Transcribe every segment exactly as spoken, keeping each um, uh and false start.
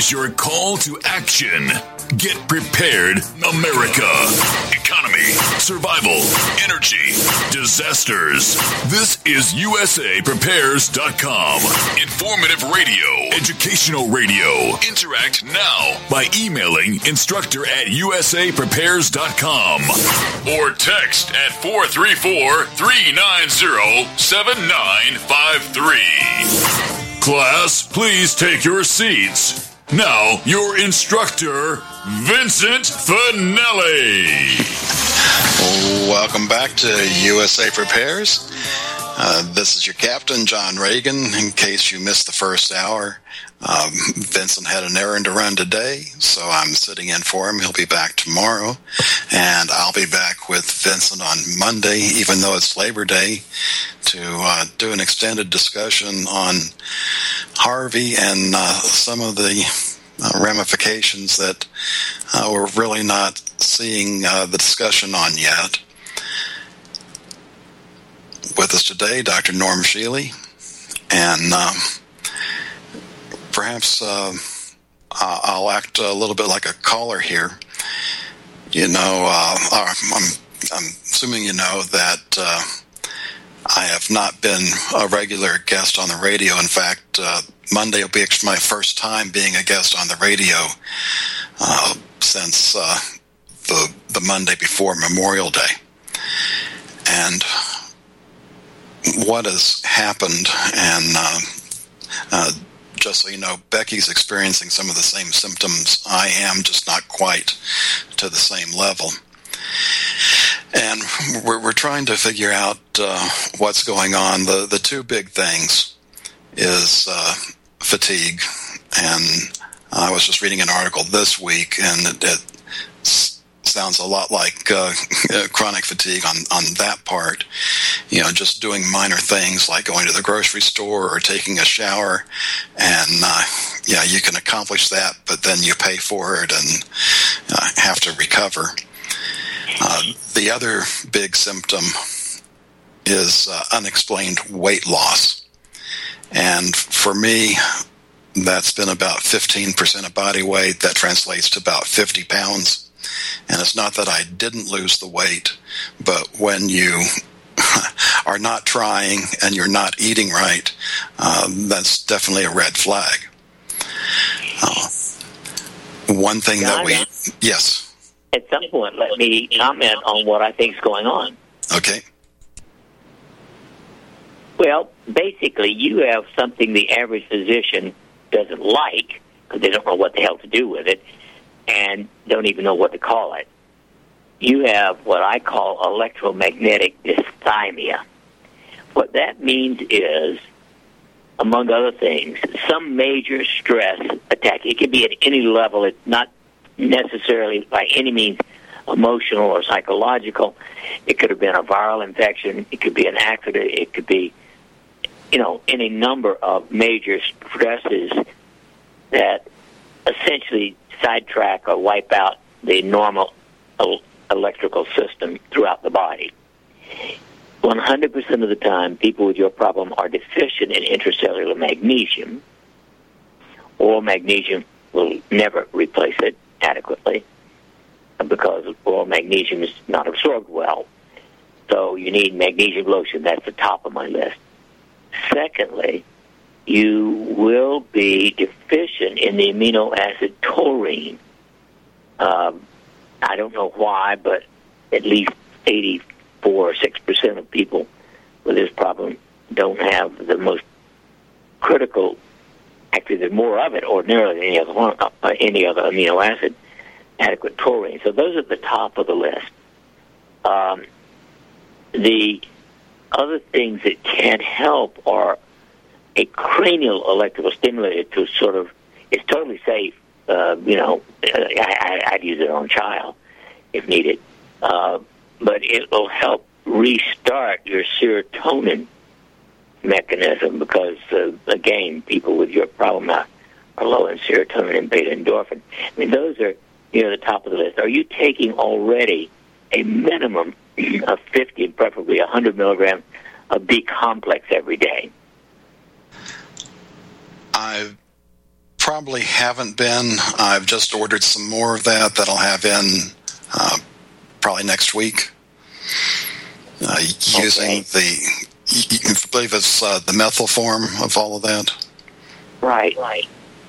is your call to action. Get prepared, America. Economy, survival, energy, disasters. This is U S A Prepares dot com. Informative radio, educational radio. Interact now by emailing instructor at U S A Prepares dot com or text at four three four, three nine zero, seven nine five three. Class, please take your seats. Now, your instructor, Vincent Finelli. Welcome back to U S A Prepares. Uh, this is your captain, John Reagan. In case you missed the first hour, um, Vincent had an errand to run today, so I'm sitting in for him. He'll be back tomorrow, and I'll be back with Vincent on Monday, even though it's Labor Day, to uh, do an extended discussion on Harvey and uh, some of the uh, ramifications that uh, we're really not seeing uh, the discussion on yet. With us today, Doctor Norm Shealy, and um, perhaps uh, I'll act a little bit like a caller here. You know, uh, I'm, I'm assuming you know that uh, I have not been a regular guest on the radio. In fact, uh, Monday will be my first time being a guest on the radio uh, since uh, the the Monday before Memorial Day. And what has happened, and uh, uh, just so you know, Becky's experiencing some of the same symptoms I am, just not quite to the same level. And we're, we're trying to figure out uh, what's going on. The the two big things is uh, fatigue, and I was just reading an article this week, and it, it sounds a lot like uh, chronic fatigue on, on that part. You know, just doing minor things like going to the grocery store or taking a shower, and uh, yeah, you can accomplish that, but then you pay for it and uh, have to recover. Uh, the other big symptom is uh, unexplained weight loss. And for me, that's been about fifteen percent of body weight. That translates to about fifty pounds. And it's not that I didn't lose the weight, but when you are not trying and you're not eating right, um, that's definitely a red flag. Uh, one thing John, that we... Yes. At some point, let me comment on what I think is going on. Okay. Well, basically, you have something the average physician doesn't like, because they don't know what the hell to do with it, and don't even know what to call it. You have what I call electromagnetic dysthymia. What that means is, among other things, some major stress attack. It can be at any level. It's not necessarily by any means emotional or psychological. It could have been a viral infection. It could be an accident. It could be, you know, any number of major stresses that essentially sidetrack or wipe out the normal el- electrical system throughout the body. one hundred percent of the time, people with your problem are deficient in intracellular magnesium. Oral magnesium will never replace it adequately because oral magnesium is not absorbed well. So you need magnesium lotion. That's the top of my list. Secondly, you will be deficient in the amino acid taurine. Um, I don't know why, but at least eighty-four or six percent of people with this problem don't have the most critical. Actually, there's more of it ordinarily than any other one, uh, any other amino acid, adequate taurine. So those are at the top of the list. Um, the other things that can help are a cranial electrical stimulator to sort of, it's totally safe. Uh, you know, I, I, I'd use it on a child if needed. Uh, but it will help restart your serotonin mechanism because, uh, again, people with your problem are, are low in serotonin and beta endorphin. I mean, those are near the top of the list. Are you taking already a minimum of fifty, preferably one hundred milligrams of B-complex every day? I've probably haven't been. I've just ordered some more of that that I'll have in uh, probably next week. Uh, using Okay. the, I believe it's uh, the methyl form of all of that. Right, right.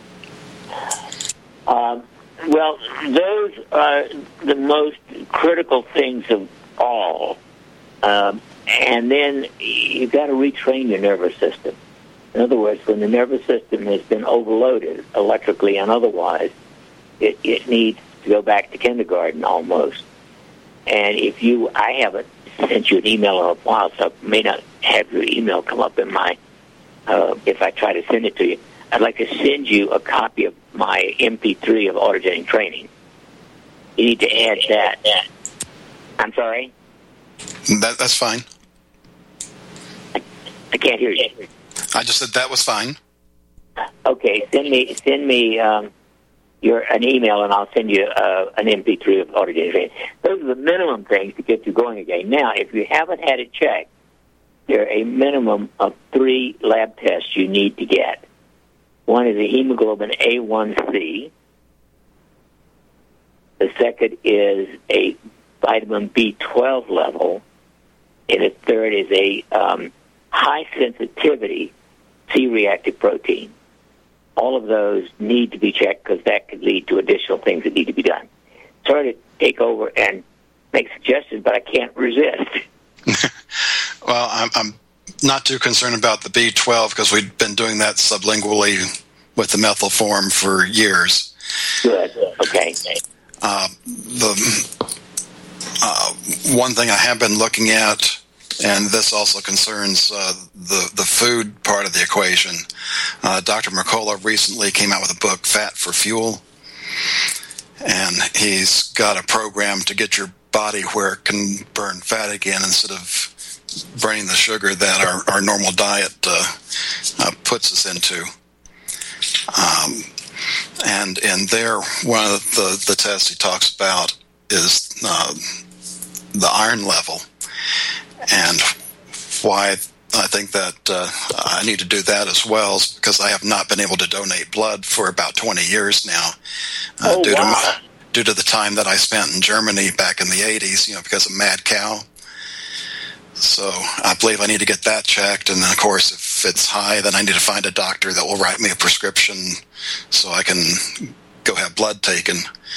Um, well, those are the most critical things of all. Um, and then you've got to retrain your nervous system. In other words, when the nervous system has been overloaded electrically and otherwise, it, it needs to go back to kindergarten almost. And if you, I haven't sent you an email in a while, so I may not have your email come up in my, uh, if I try to send it to you. I'd like to send you a copy of my M P three of autogenic training. You need to add that. I'm sorry? That, that's fine. I can't hear you. I just said that was fine. Okay, send me send me um, your an email, and I'll send you uh, an M P three of autogenic training. Those are the minimum things to get you going again. Now, if you haven't had it checked, there are a minimum of three lab tests you need to get. One is a hemoglobin A one C. The second is a vitamin B twelve level. And the third is a um, high-sensitivity C-reactive protein. All of those need to be checked because that could lead to additional things that need to be done. Sorry to take over and make suggestions, but I can't resist. Well, I'm, I'm not too concerned about the B twelve because we've been doing that sublingually with the methyl form for years. Good. Okay. Uh, the uh, one thing I have been looking at, and this also concerns uh, the the food part of the equation. Uh, Doctor Mercola recently came out with a book, Fat for Fuel, and he's got a program to get your body where it can burn fat again instead of burning the sugar that our, our normal diet uh, uh, puts us into. Um, and in there, one of the, the tests he talks about is uh, the iron level. And why I think that uh, I need to do that as well is because I have not been able to donate blood for about twenty years now uh, Oh, due, wow. to my, due to the time that I spent in Germany back in the eighties, you know, because of mad cow. So I believe I need to get that checked. And then, of course, if it's high, then I need to find a doctor that will write me a prescription so I can go have blood taken.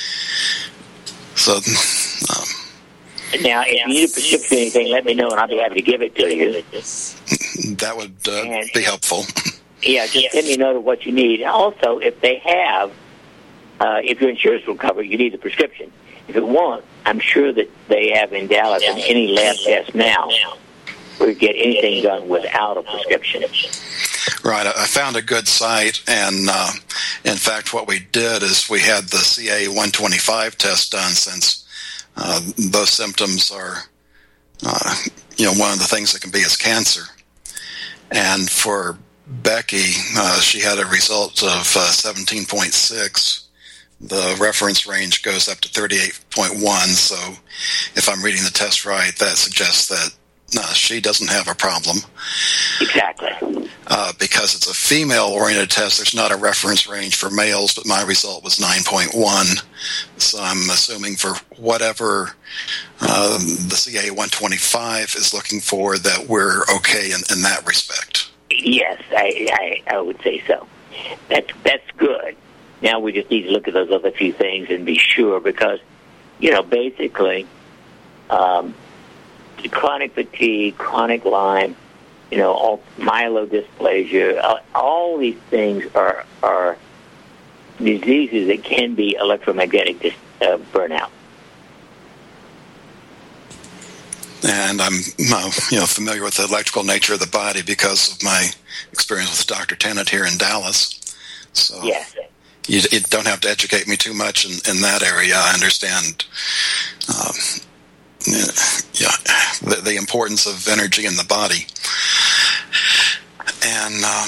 So... Um, Now, if you need a prescription or anything, let me know, and I'll be happy to give it to you. that would uh, And- be helpful. Yeah, just send me a note of what you need. Also, if they have, uh, if your insurance will cover it, you need a prescription. If it won't, I'm sure that they have in Dallas and any lab test now where you get anything done without a prescription. Right. I found a good site, and uh, in fact, what we did is we had the C A one twenty-five test done since uh, those symptoms are, uh, you know, one of the things that can be is cancer. And for Becky, uh, she had a result of uh, seventeen point six. The reference range goes up to thirty-eight point one, so if I'm reading the test right, that suggests that uh, she doesn't have a problem. Exactly. Uh, because it's a female-oriented test, there's not a reference range for males, but my result was nine point one. So I'm assuming for whatever uh, the C A one twenty-five is looking for, that we're okay in, in that respect. Yes, I, I, I would say so. That's, that's good. Now we just need to look at those other few things and be sure because, you know, basically, um, chronic fatigue, chronic Lyme, you know, all myelodysplasia, all, all these things are are diseases that can be electromagnetic dis, uh, burnout. And I'm uh, you know, familiar with the electrical nature of the body because of my experience with Doctor Tennant here in Dallas. So Yes. you, you don't have to educate me too much in, in that area. I understand um, yeah, the, the importance of energy in the body. And um,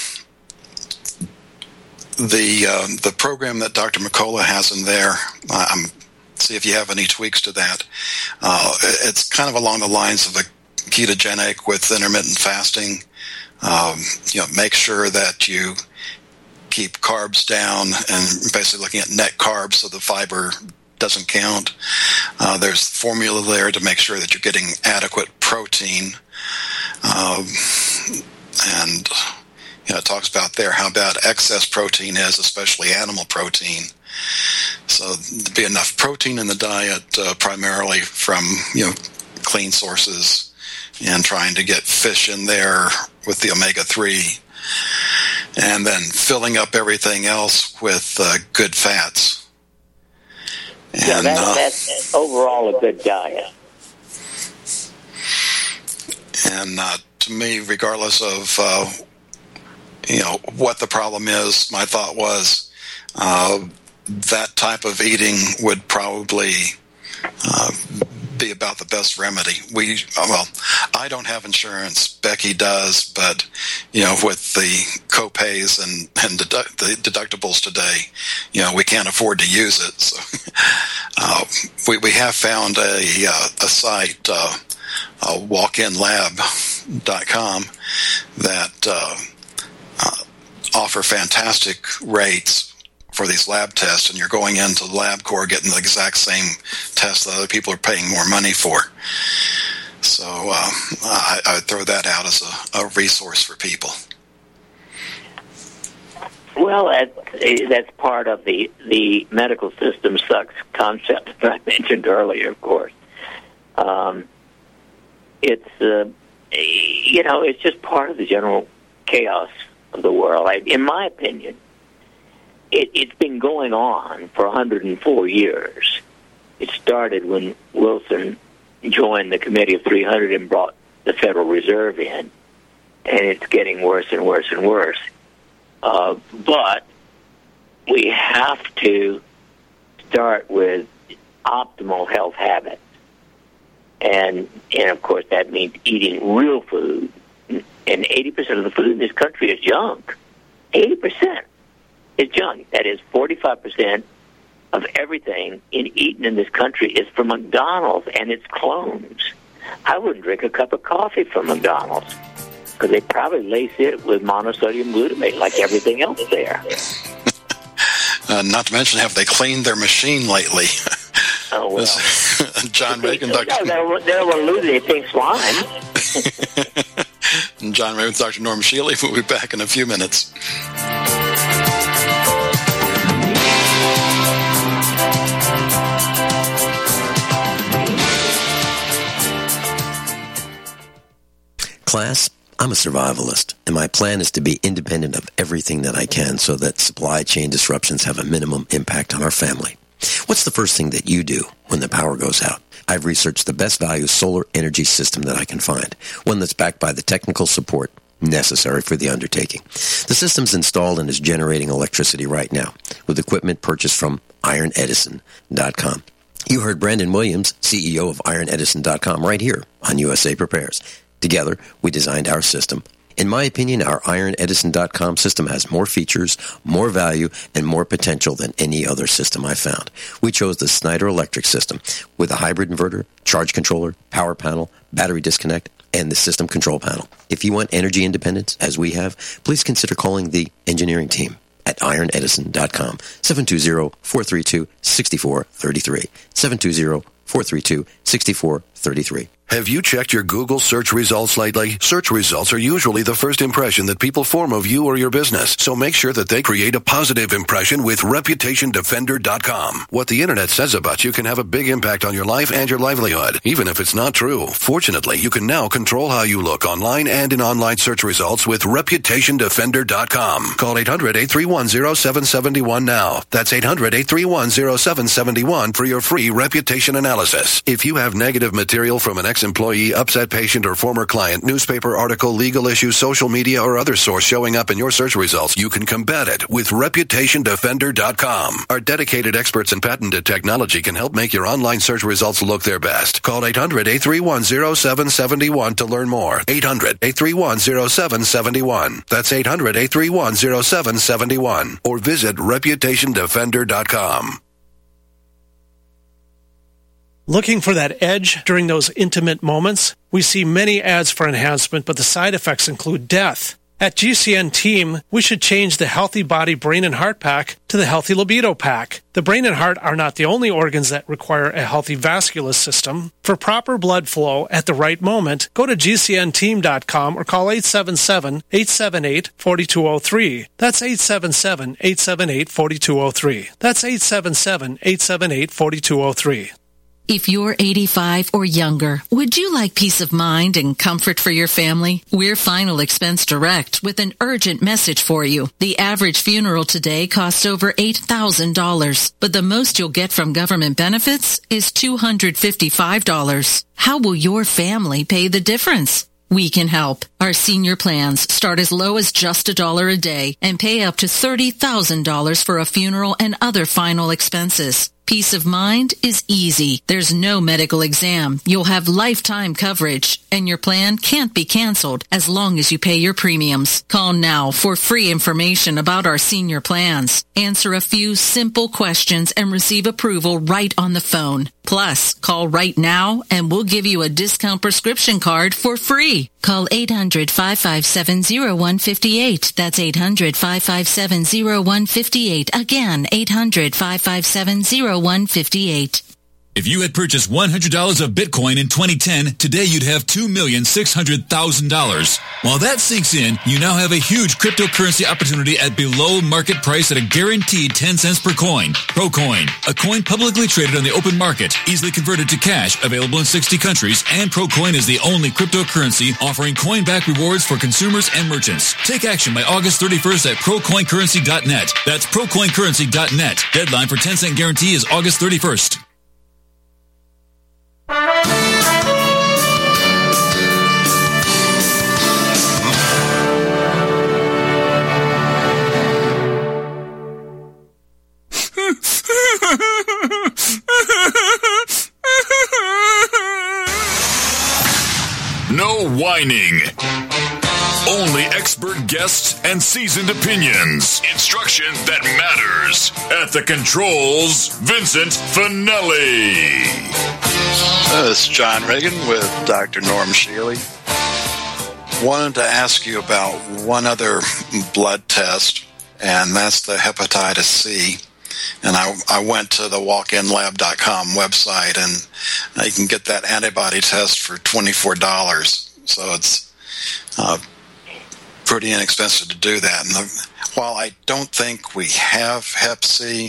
the uh, the program that Doctor Mercola has in there, I'm see if you have any tweaks to that. Uh, it's kind of along the lines of a ketogenic with intermittent fasting. Um, you know, make sure that you keep carbs down and basically looking at net carbs so the fiber doesn't count. Uh, there's formula there to make sure that you're getting adequate protein. Um, and you know, it talks about there how bad excess protein is, especially animal protein. So to be enough protein in the diet, uh, primarily from, you know, clean sources, and trying to get fish in there with the omega three, and then filling up everything else with uh, good fats. And, yeah, that, uh, that's overall a good diet. And uh, to me, regardless of uh, you know what the problem is, my thought was uh, that type of eating would probably uh, be about the best remedy. We well, I don't have insurance. Becky does, but you know, with the co-pays and and deduct, the deductibles today, you know, we can't afford to use it. So uh, we we have found a uh, a site, uh, uh, walk in lab dot com, that uh, uh, offer fantastic rates for these lab tests, and you're going into LabCorp getting the exact same test that other people are paying more money for. So uh, I, I would throw that out as a, a resource for people. Well, that's, that's part of the, the medical system sucks concept that I mentioned earlier, of course. Um, it's, uh, you know, it's just part of the general chaos of the world. I, in my opinion, It, it's been going on for one hundred four years. It started when Wilson joined the Committee of three hundred and brought the Federal Reserve in, and it's getting worse and worse and worse. Uh, but we have to start with optimal health habits. And, and of course, that means eating real food. And eighty percent of the food in this country is junk. eighty percent. Is junk. That is, forty-five percent of everything in eaten in this country is from McDonald's and its clones. I wouldn't drink a cup of coffee from McDonald's because they probably lace it with monosodium glutamate like everything else there. uh, not to mention, have they cleaned their machine lately? Oh, well. John Reagan, Doctor No, they were losing pink slime. John Reagan, Doctor Norm Shealy. We'll be back in a few minutes. Class, I'm a survivalist, and my plan is to be independent of everything that I can so that supply chain disruptions have a minimum impact on our family. What's the first thing that you do when the power goes out? I've researched the best value solar energy system that I can find, one that's backed by the technical support necessary for the undertaking. The system's installed and is generating electricity right now with equipment purchased from iron edison dot com. You heard Brandon Williams, C E O of iron edison dot com, right here on U S A Prepares. Together, we designed our system. In my opinion, our iron edison dot com system has more features, more value, and more potential than any other system I've found. We chose the Snyder Electric system with a hybrid inverter, charge controller, power panel, battery disconnect, and the system control panel. If you want energy independence, as we have, please consider calling the engineering team at iron edison dot com, seven two zero, four three two, six four three three, seven two zero, four three two, six four three three. Have you checked your Google search results lately? Search results are usually the first impression that people form of you or your business, so make sure that they create a positive impression with reputation defender dot com. What the internet says about you can have a big impact on your life and your livelihood, even if it's not true. Fortunately, you can now control how you look online and in online search results with reputation defender dot com. Call eight hundred, eight three one, zero seven seven one now. That's eight hundred, eight three one, zero seven seven one for your free reputation analysis. If you have negative material from an ex-employee, upset patient, or former client, newspaper article, legal issue, social media, or other source showing up in your search results, you can combat it with reputation defender dot com. Our dedicated experts in patented technology can help make your online search results look their best. Call eight hundred, eight three one, zero seven seven one to learn more. eight hundred, eight three one, zero seven seven one. That's eight hundred, eight three one, zero seven seven one. Or visit reputation defender dot com. Looking for that edge during those intimate moments? We see many ads for enhancement, but the side effects include death. At G C N Team, we should change the Healthy Body, Brain, and Heart Pack to the Healthy Libido Pack. The brain and heart are not the only organs that require a healthy vascular system. For proper blood flow at the right moment, go to G C N team dot com or call eight seven seven, eight seven eight, four two zero three. That's eight seven seven, eight seven eight, four two zero three. That's eight seven seven, eight seven eight, four two zero three. If you're eighty-five or younger, would you like peace of mind and comfort for your family? We're Final Expense Direct with an urgent message for you. The average funeral today costs over eight thousand dollars, but the most you'll get from government benefits is two hundred fifty-five dollars. How will your family pay the difference? We can help. Our senior plans start as low as just a dollar a day and pay up to thirty thousand dollars for a funeral and other final expenses. Peace of mind is easy. There's no medical exam. You'll have lifetime coverage, and your plan can't be canceled as long as you pay your premiums. Call now for free information about our senior plans. Answer a few simple questions and receive approval right on the phone. Plus, call right now and we'll give you a discount prescription card for free. Call eight hundred, five five seven, zero one five eight. That's eight hundred, five five seven, zero one five eight. Again, eight hundred, five five seven, zero one five eight. If you had purchased one hundred dollars of Bitcoin in twenty ten, today you'd have two million six hundred thousand dollars. While that sinks in, you now have a huge cryptocurrency opportunity at below market price at a guaranteed ten cents per coin. ProCoin, a coin publicly traded on the open market, easily converted to cash, available in sixty countries, and ProCoin is the only cryptocurrency offering coin-back rewards for consumers and merchants. Take action by August thirty-first at procoin currency dot net. That's procoin currency dot net. Deadline for ten cent guarantee is August thirty-first. No whining. Only expert guests and seasoned opinions. Instruction that matters. At the controls, Vincent Finelli. Uh, this is John Reagan with Doctor Norm Shealy. Wanted to ask you about one other blood test, and that's the hepatitis C. And I, I went to the walk in lab dot com website, and you can get that antibody test for twenty-four dollars. So it's uh, pretty inexpensive to do that. And the, while I don't think we have hep C,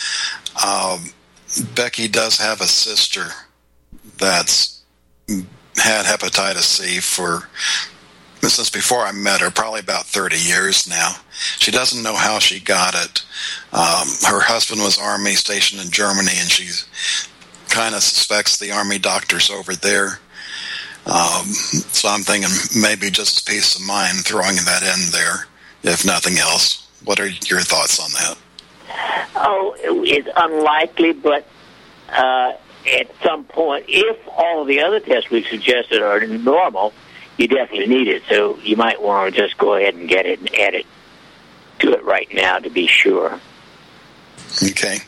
um, Becky does have a sister that's had hepatitis C for since before I met her, probably about thirty years now. She doesn't know how she got it. Um, her husband was Army stationed in Germany, and she kind of suspects the Army doctors over there. Um, so I'm thinking maybe just peace of mind throwing that in there, if nothing else. What are your thoughts on that? Oh, it's unlikely, but uh, at some point, if all of the other tests we've suggested are normal, you definitely need it. So you might want to just go ahead and get it and add it to it right now to be sure. Okay.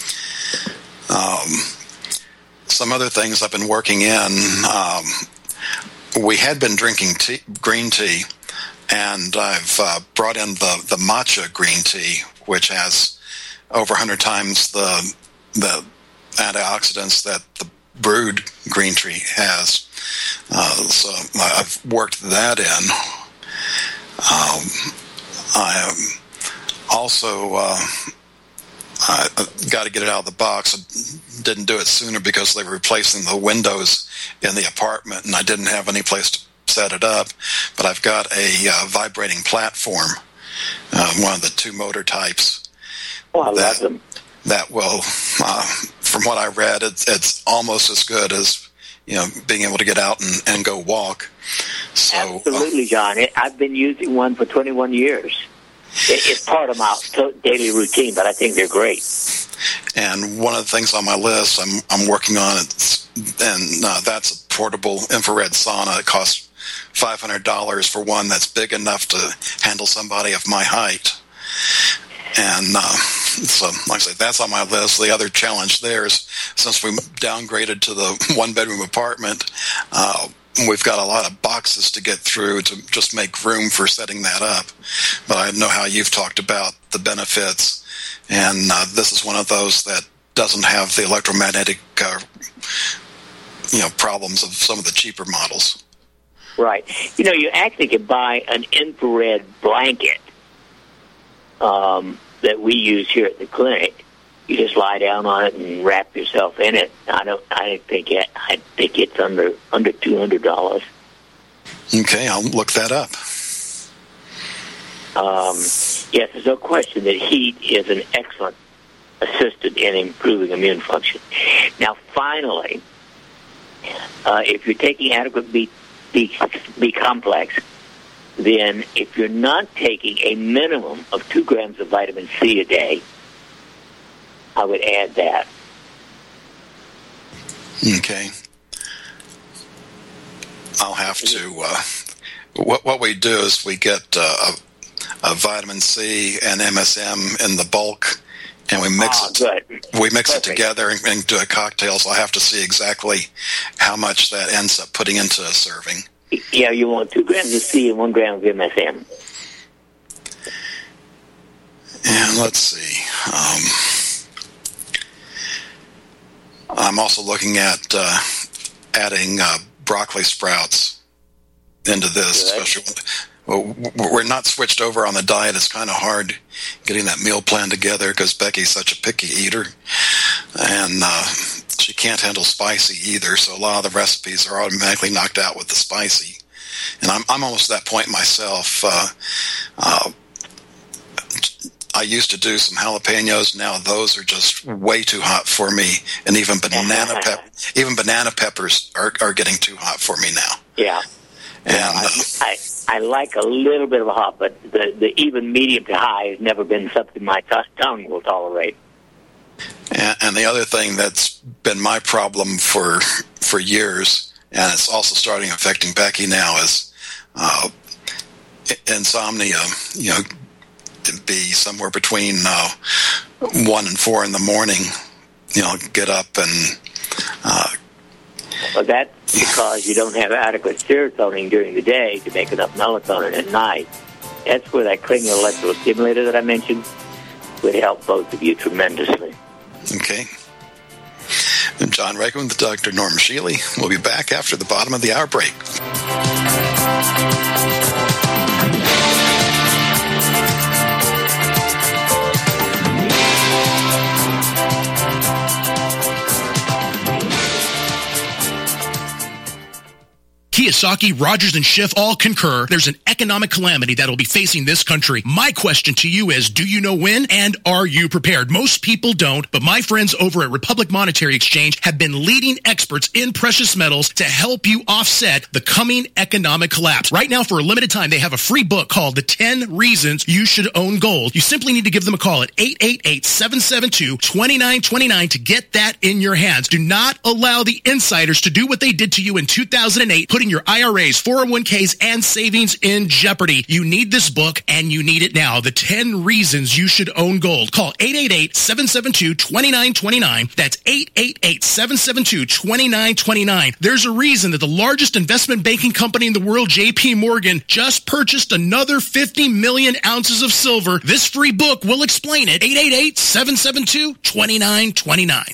Um, some other things I've been working in. Um, we had been drinking tea, green tea, and I've uh, brought in the, the matcha green tea, which has over one hundred times the the antioxidants that the brewed green tea has. Uh, so I've worked that in. Um, I um, also uh, I got to get it out of the box. I didn't do it sooner because they were replacing the windows in the apartment, and I didn't have any place to set it up. But I've got a uh, vibrating platform, uh, one of the two motor types. Oh, I that, love them. That will, uh, from what I read, it's, it's almost as good as, you know, being able to get out and, and go walk. So, Absolutely, uh, John. I've been using one for twenty-one years. It's part of my daily routine, but I think they're great. And one of the things on my list I'm I'm working on, it's, and uh, that's a portable infrared sauna. It costs five hundred dollars for one that's big enough to handle somebody of my height. And uh, so, like I said, that's on my list. The other challenge there is, since we downgraded to the one-bedroom apartment, uh, we've got a lot of boxes to get through to just make room for setting that up. But I know how you've talked about the benefits, and uh, this is one of those that doesn't have the electromagnetic uh, you know, problems of some of the cheaper models. Right. You know, you actually can buy an infrared blanket um, that we use here at the clinic. You just lie down on it and wrap yourself in it. I don't. I think it. I think it's under under two hundred dollars. Okay, I'll look that up. Um, yes, there's no question that heat is an excellent assistant in improving immune function. Now, finally, uh, if you're taking adequate B, B, B complex, then if you're not taking a minimum of two grams of vitamin C a day, I would add that. Okay. I'll have to. Uh, what what we do is we get uh, a, a vitamin C and M S M in the bulk, and we mix oh, it. Good. We mix Perfect. it together and, and do a cocktail. So I have to see exactly how much that ends up putting into a serving. Yeah, you want two grams of C and one gram of M S M. And let's see. Um, I'm also looking at uh, adding uh, broccoli sprouts into this. Good. Especially when, well, we're not switched over on the diet. It's kind of hard getting that meal plan together because Becky's such a picky eater, and uh, she can't handle spicy either. So a lot of the recipes are automatically knocked out with the spicy. And I'm I'm almost at that point myself. Uh, uh, I used to do some jalapenos. Now those are just way too hot for me, and even banana pep, even banana peppers are, are getting too hot for me now. Yeah, and yeah, I, uh, I I like a little bit of a hot, but the the even medium to high has never been something my t- tongue will tolerate. and, and the other thing that's been my problem for for years, and it's also starting affecting Becky now, is uh, insomnia. You know. Be somewhere between uh, one and four in the morning. You know, get up and. Uh, well, that's because you don't have adequate serotonin during the day to make enough melatonin at night. That's where that cranial electrical stimulator that I mentioned would help both of you tremendously. Okay. I'm John Reagan with Doctor Norm Shealy. We'll be back after the bottom of the hour break. Kiyosaki, Rogers, and Schiff all concur there's an economic calamity that will be facing this country. My question to you is, do you know when, and are you prepared? Most people don't, but my friends over at Republic Monetary Exchange have been leading experts in precious metals to help you offset the coming economic collapse. Right now, for a limited time, they have a free book called The ten Reasons You Should Own Gold. You simply need to give them a call at eight eight eight, seven seven two, two nine two nine to get that in your hands. Do not allow the insiders to do what they did to you in two thousand eight, putting your I R As, four oh one k's, and savings in jeopardy. You need this book, and you need it now. The ten Reasons You Should Own Gold. Call eight eight eight, seven seven two, two nine two nine. That's eight eight eight, seven seven two, two nine two nine. There's a reason that the largest investment banking company in the world, J P Morgan, just purchased another fifty million ounces of silver. This free book will explain it. eight eight eight, seven seven two, two nine two nine.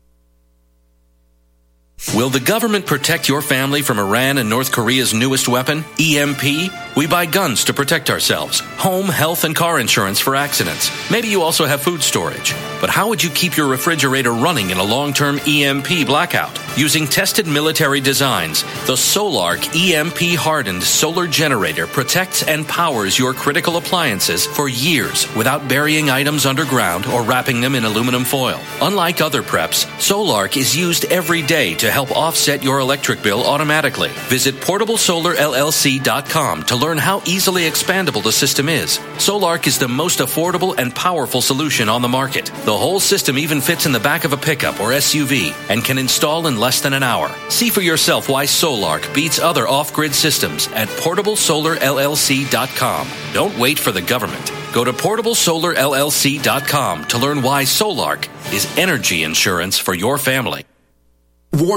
Will the government protect your family from Iran and North Korea's newest weapon, E M P? We buy guns to protect ourselves, home, health, and car insurance for accidents. Maybe you also have food storage. But how would you keep your refrigerator running in a long-term E M P blackout? Using tested military designs, the Solark E M P-hardened solar generator protects and powers your critical appliances for years without burying items underground or wrapping them in aluminum foil. Unlike other preps, Solark is used every day to help offset your electric bill automatically. Visit portable solar L L C dot com to learn how easily expandable the system is. Solark is the most affordable and powerful solution on the market. The whole system even fits in the back of a pickup or S U V and can install in less than an hour. See for yourself why Solark beats other off-grid systems at portable solar L L C dot com. Don't wait for the government. Go to portable solar L L C dot com to learn why Solark is energy insurance for your family. Warning.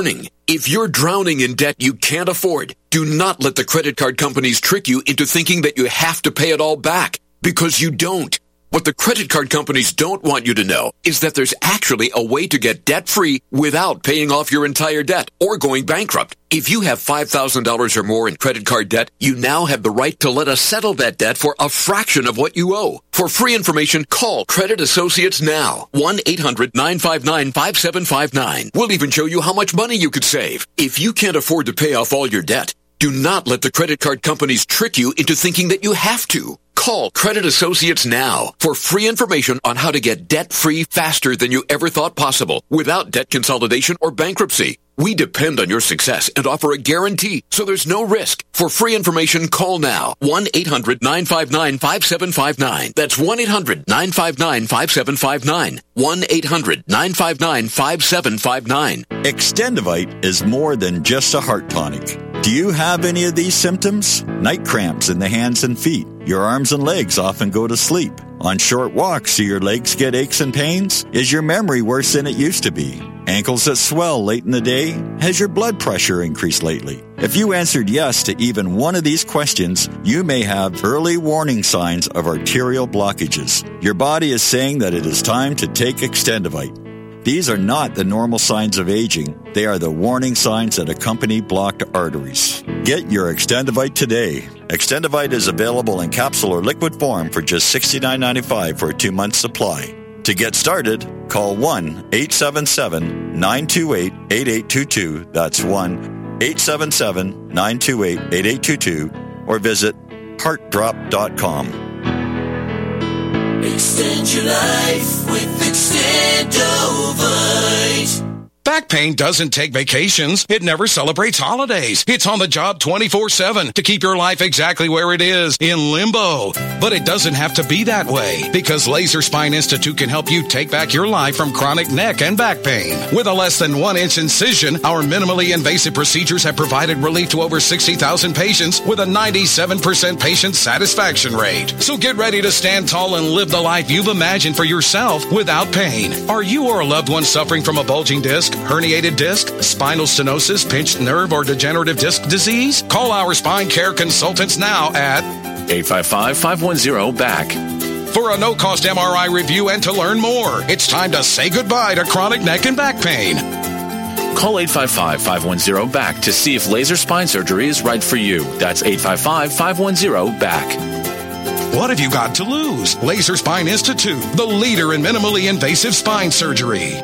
If you're drowning in debt you can't afford, do not let the credit card companies trick you into thinking that you have to pay it all back, because you don't. What the credit card companies don't want you to know is that there's actually a way to get debt-free without paying off your entire debt or going bankrupt. If you have five thousand dollars or more in credit card debt, you now have the right to let us settle that debt for a fraction of what you owe. For free information, call Credit Associates now. one eight hundred nine five nine five seven five nine. We'll even show you how much money you could save. If you can't afford to pay off all your debt, do not let the credit card companies trick you into thinking that you have to. Call Credit Associates now for free information on how to get debt-free faster than you ever thought possible without debt consolidation or bankruptcy. We depend on your success and offer a guarantee, so there's no risk. For free information, call now. one eight hundred nine five nine five seven five nine. That's one eight hundred nine five nine five seven five nine. one eight hundred nine five nine five seven five nine. Extendivite is more than just a heart tonic. Do you have any of these symptoms? Night cramps in the hands and feet. Your arms and legs often go to sleep. On short walks, do your legs get aches and pains? Is your memory worse than it used to be? Ankles that swell late in the day? Has your blood pressure increased lately? If you answered yes to even one of these questions, you may have early warning signs of arterial blockages. Your body is saying that it is time to take Extendivite. These are not the normal signs of aging. They are the warning signs that accompany blocked arteries. Get your Extendivite today. Extendivite is available in capsule or liquid form for just sixty-nine ninety-five for a two-month supply. To get started, call one eight seven seven nine two eight eight eight two two. That's one eight seven seven nine two eight eight eight two two or visit heart drop dot com. Extend your life with Extendovite. Back pain doesn't take vacations. It never celebrates holidays. It's on the job twenty-four seven to keep your life exactly where it is, in limbo. But it doesn't have to be that way, because Laser Spine Institute can help you take back your life from chronic neck and back pain. With a less than one inch incision, our minimally invasive procedures have provided relief to over sixty thousand patients with a ninety-seven percent patient satisfaction rate. So get ready to stand tall and live the life you've imagined for yourself without pain. Are you or a loved one suffering from a bulging disc, herniated disc, spinal stenosis, pinched nerve, or degenerative disc disease? Call our spine care consultants now at eight five five, five one zero, B A C. For a no-cost M R I review and to learn more, it's time to say goodbye to chronic neck and back pain. Call eight five five, five one zero, B A C to see if laser spine surgery is right for you. That's eight five five, five one zero, B A C. What have you got to lose? Laser Spine Institute, the leader in minimally invasive spine surgery.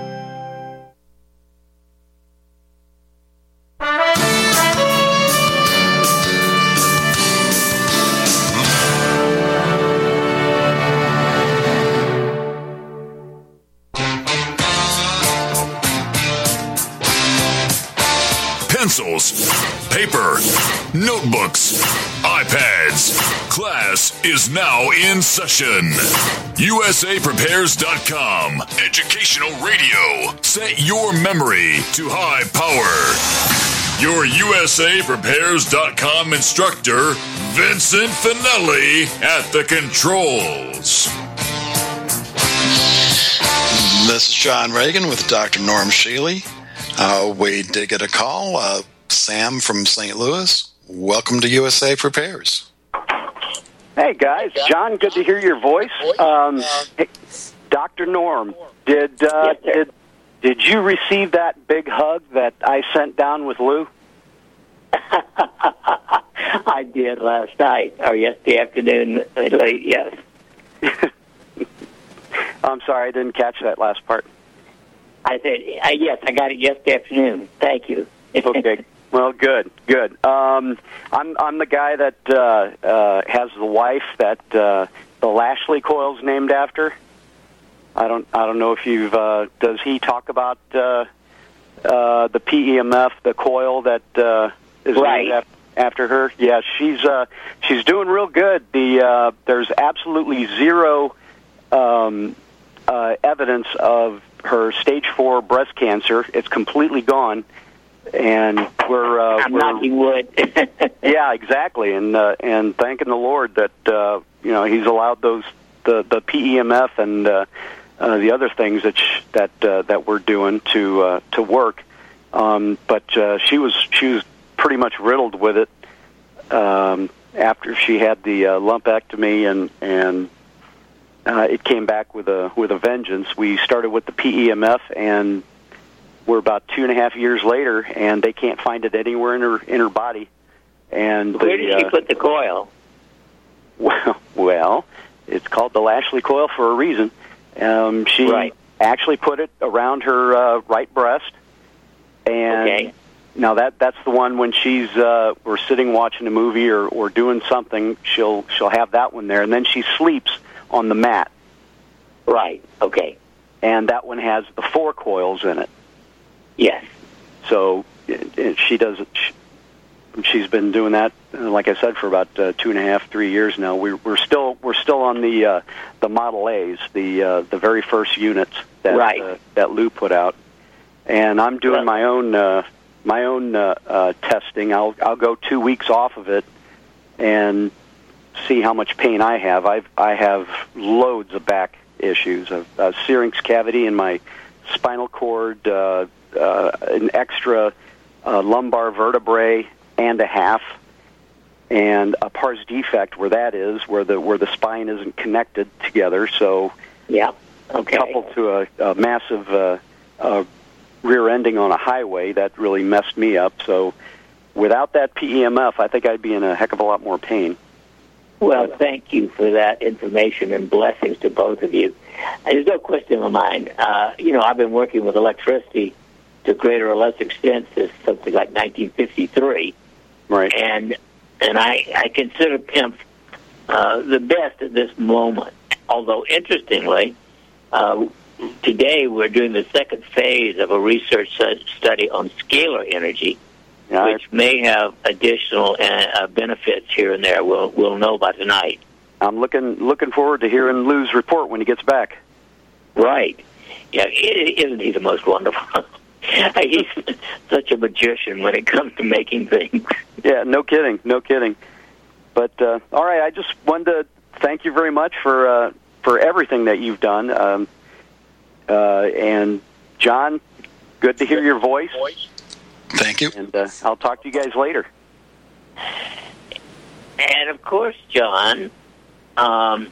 Pencils, paper, notebooks, iPads. Class is now in session. U S A Prepares dot com. Educational radio. Set your memory to high power. Your U S A Prepares dot com instructor, Vincent Finelli, at the controls. This is John Reagan with Doctor Norm Shealy. Uh, we did get a call. Uh, Sam from Saint Louis. Welcome to U S A Prepares. Hey, guys. John, good to hear your voice. Um, hey, Doctor Norm, did, uh, yes, did did you receive that big hug that I sent down with Lou? I did last night, or yesterday afternoon, late, yes. I'm sorry, I didn't catch that last part. I said, uh, yes, I got it yesterday afternoon. Thank you. Okay. Well, good, good. Um, I'm I'm the guy that uh, uh, has the wife that uh, the Lashley coil's named after. I don't I don't know if you've. Uh, does he talk about uh, uh, the P E M F, the coil that uh, is right. named after, after her? Yeah, she's uh, she's doing real good. The uh, there's absolutely zero um, uh, evidence of her stage four breast cancer. It's completely gone. And we're uh, I'm we're, knocking wood. yeah, exactly, and uh, and thanking the Lord that uh, you know He's allowed those the, the P E M F and uh, uh, the other things that sh- that uh, that we're doing to uh, to work. Um, but uh, she was she was pretty much riddled with it um, after she had the uh, lumpectomy, and and uh, it came back with a with a vengeance. We started with the P E M F, and we're about two and a half years later, and they can't find it anywhere in her in her body. And where the, did she uh, put the coil? Well, well, it's called the Lashley coil for a reason. Um, she right. actually put it around her uh, right breast, and okay. now that that's the one when she's uh, we're sitting watching a movie or, or doing something, she'll she'll have that one there, and then she sleeps on the mat. Right. Okay. And that one has the four coils in it. Yes. So it, it, she does. She, she's been doing that, uh, like I said, for about uh, two and a half, three years now. We're, we're still we're still on the uh, the Model A's, the uh, the very first units that right. uh, that Lou put out, and I'm doing my own uh, my own uh, uh, testing. I'll I'll go two weeks off of it and see how much pain I have. I've I have loads of back issues, a, a syrinx cavity in my spinal cord, uh, uh, an extra uh, lumbar vertebrae and a half, and a pars defect where that is, where the where the spine isn't connected together. So, yeah, okay. Coupled to a, a massive uh, uh, rear ending on a highway, that really messed me up. So, without that P E M F, I think I'd be in a heck of a lot more pain. Well, thank you for that information, and blessings to both of you. And there's no question in my mind. Uh, you know, I've been working with electricity to greater or less extent since something like nineteen fifty-three. Right. And and I, I consider P I M F uh, the best at this moment. Although, interestingly, uh, today we're doing the second phase of a research study on scalar energy, yeah, which I, may have additional uh, benefits here and there. We'll we'll know by tonight. I'm looking looking forward to hearing Lou's report when he gets back. Right. Yeah, isn't he the most wonderful? He's such a magician when it comes to making things. Yeah, no kidding, no kidding. But uh, all right, I just wanted to thank you very much for uh, for everything that you've done. Um, uh, and John, good to hear your voice. Thank you. And uh, I'll talk to you guys later. And of course, John, um,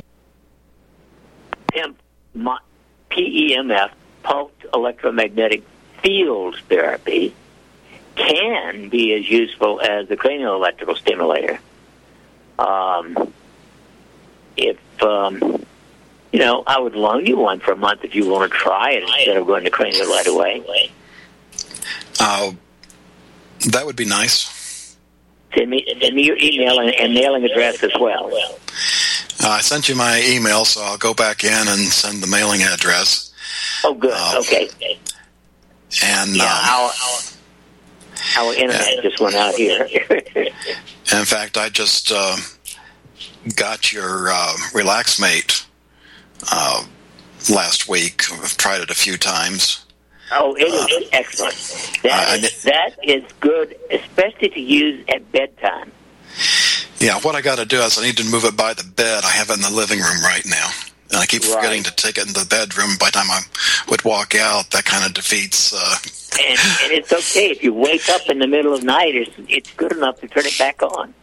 P E M F, pulsed electromagnetic field therapy, can be as useful as the cranial electrical stimulator. Um, if, um, you know, I would loan you one for a month if you want to try it instead of going to cranial right away. Uh, that would be nice. Send me, send me your email and, and mailing address as well. Uh, I sent you my email, so I'll go back in and send the mailing address. Oh, good. Uh, okay. And yeah, um, our, our, our internet yeah. just went out here. In fact, I just uh, got your uh, RelaxMate uh, last week. I've tried it a few times. Oh, it is uh, excellent. That, I, is, that is good, especially to use at bedtime. Yeah, what I got to do is I need to move it by the bed. I have it in the living room right now. And I keep forgetting right. to take it in the bedroom. By the time I would walk out, that kind of defeats... Uh, and, and it's okay. If you wake up in the middle of the night, it's, it's good enough to turn it back on.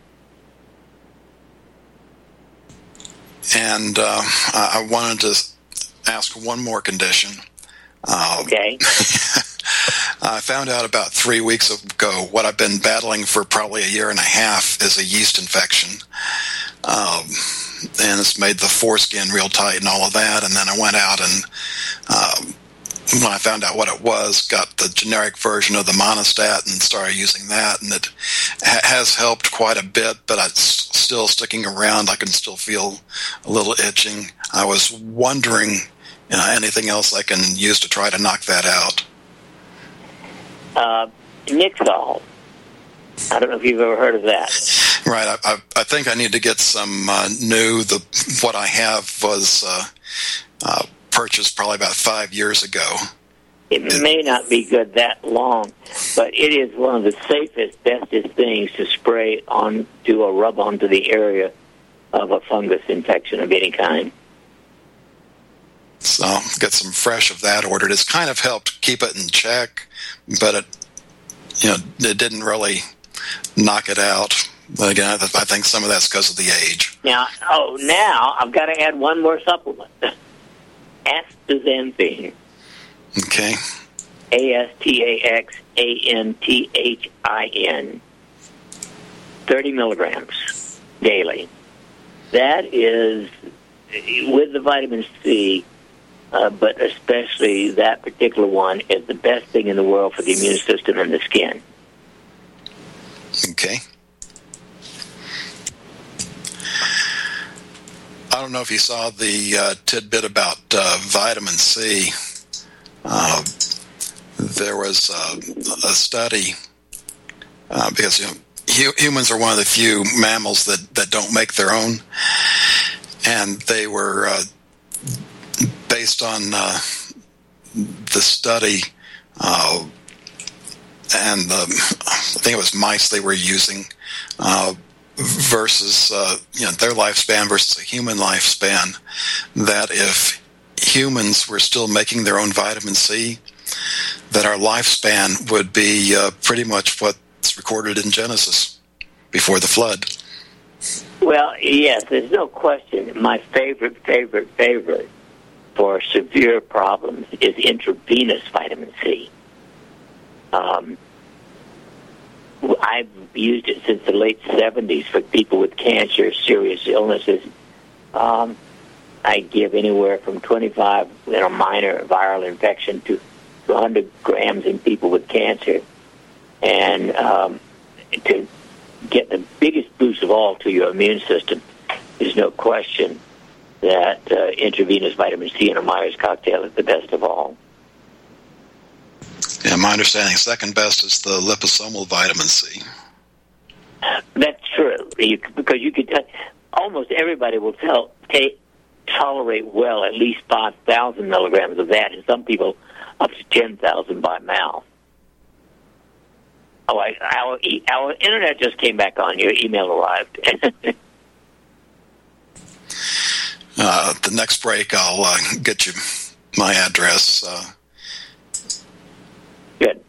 And uh, I wanted to ask one more condition. Uh, okay. I found out about three weeks ago what I've been battling for probably a year and a half is a yeast infection. Um, and it's made the foreskin real tight and all of that. And then I went out and um, when I found out what it was, got the generic version of the Monistat and started using that. And it ha- has helped quite a bit, but it's still sticking around. I can still feel a little itching. I was wondering, you know, anything else I can use to try to knock that out. Uh, Nixol. I don't know if you've ever heard of that. Right. I, I, I think I need to get some uh, new. The what I have was uh, uh, purchased probably about five years ago. It, it may not be good that long, but it is one of the safest, bestest things to spray on, do or rub onto the area of a fungus infection of any kind. So get some fresh of that ordered. It's kind of helped keep it in check, but it, you know, it didn't really knock it out. But again, I, I think some of that's because of the age. Now, oh, now I've got to add one more supplement. Astaxanthin. Okay. A S T A X A N T H I N. thirty milligrams daily. That is, with the vitamin C, uh, but especially that particular one, is the best thing in the world for the immune system and the skin. Okay. I don't know if you saw the uh, tidbit about uh, vitamin C. Uh, there was uh, a study, uh, because you know, hu- humans are one of the few mammals that, that don't make their own, and they were uh, based on uh, the study, uh, and the, I think it was mice they were using, uh, versus uh, you know, their lifespan versus a human lifespan, that if humans were still making their own vitamin C, that our lifespan would be uh, pretty much what's recorded in Genesis before the flood. Well, yes, there's no question. My favorite, favorite, favorite for severe problems is intravenous vitamin C. Um, I've used it since the late seventies for people with cancer, serious illnesses. Um, I give anywhere from twenty-five in a minor viral infection to one hundred grams in people with cancer. And um, to get the biggest boost of all to your immune system, there's no question that uh, intravenous vitamin C in a Myers cocktail is the best of all. Yeah, my understanding, second best is the liposomal vitamin C. That's true, you, because you could, uh, almost everybody will tell, take, tolerate well at least five thousand milligrams of that, and some people up to ten thousand by mouth. Oh, I, our, e- our internet just came back on. Your email arrived. uh, the next break, I'll uh, get you my address. Uh, Good.